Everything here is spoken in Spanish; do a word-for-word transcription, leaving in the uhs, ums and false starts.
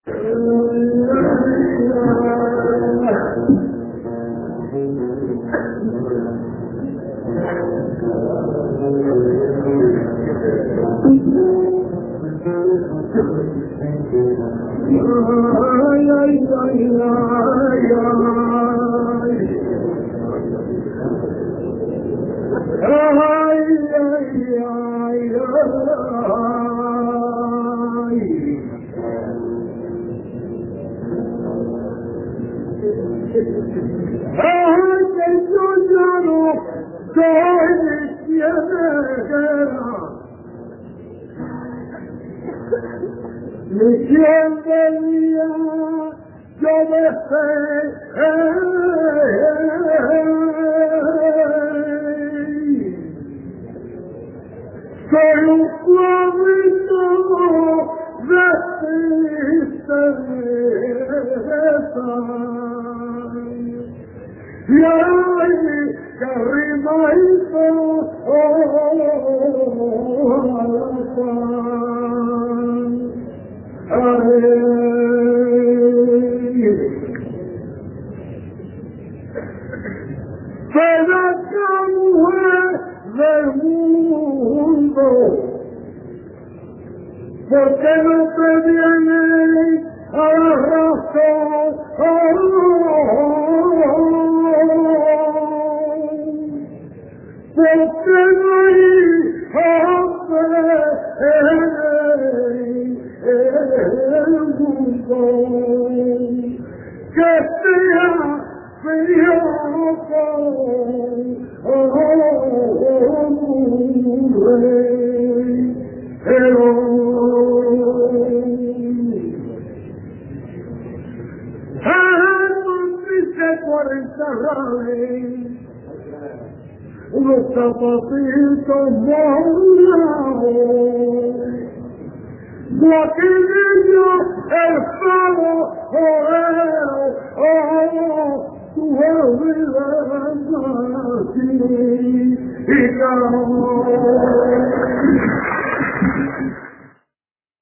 Misión del día, yo deseo, soy un cuadrito de tristeza, y ay, que rimadito, oh, Pedaca mujer del mundo, ¿por qué no te vienes a la razón? ¿Por qué no hay hombre en el mundo que sea frío? Unos zapatitos morados, de aquel niño el pavo oreo, oh, tu vida así, y